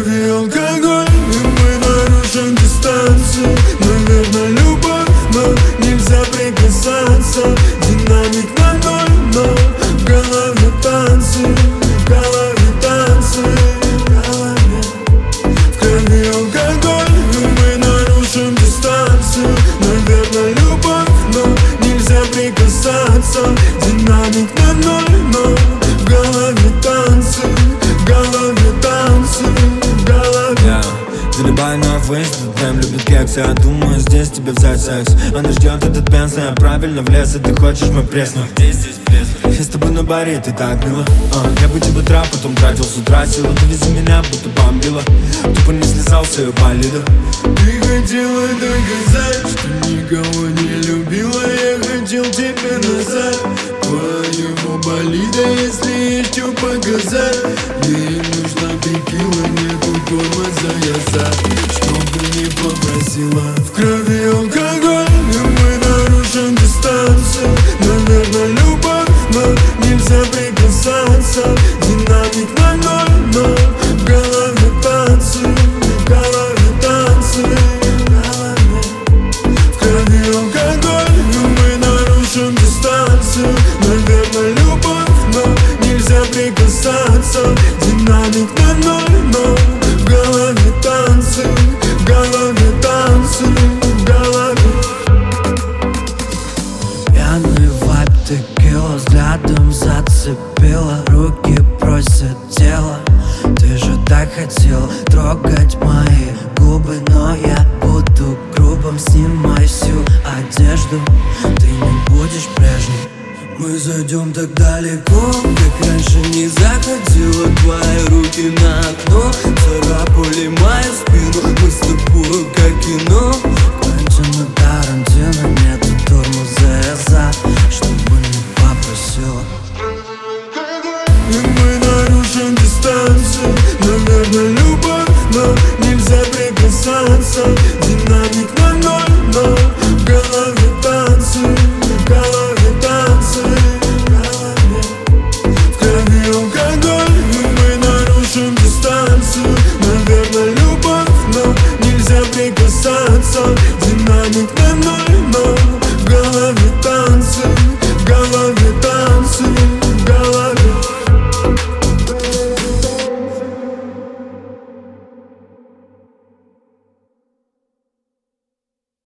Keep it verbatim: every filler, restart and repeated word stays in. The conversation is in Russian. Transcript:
крови алкоголь, и мы нарушим дистанцию. Наверное, любовь, но нельзя прикасаться. Динамик на ноль, но в голове танцы, в голове танцы, в голове. В крови алкоголь, и мы нарушим дистанцию. Наверное, любовь, но нельзя прикасаться. Динамик на ноль, но в голове танцы, в голове танцы, в голове. Yeah. Залибай на фейс, этот прям любит кекс. Я думаю, здесь тебе взять секс. Она ждет этот пенс, я правильно влез. И ты хочешь мой пресс, но где здесь пресс? Я с тобой на баре, ты так мило. uh, Я бы тебе трап, потом тратил с утра силу. Довези меня, будто бомбила. Тупо не слезал с ее болида. Ты хотела доказать, что никого не любила. Я хотел тебе назад твоего болида, если есть что показать. Мне нужна текила, нету тормоза, я за, чтобы не попросила. В крови алкоголь, и мы нарушим дистанцию. Наверное, любовь, но нельзя прикасаться. Динамик на ноль, но в голове танцы, в голове танцы, в голове. В крови алкоголь, и мы нарушим дистанцию. Наверное, любовь, но нельзя прикасаться. Динамик на ноль, но в голове танцы, в голове танцы, в голове. Пьяный вайб, текила, взглядом зацепила. Руки просят тело. Ты же так хотел трогать мои губы, но я буду грубым. Снимай всю одежду, ты не будешь прежней. Мы зайдем так далеко, как раньше не заходила. Твои руки на окно царапали мою спину. Мы с тобой как кино Квентина Тарантино. Нету тормоза, я за, чтобы не попросила. И мы нарушим дистанцию. Наверное,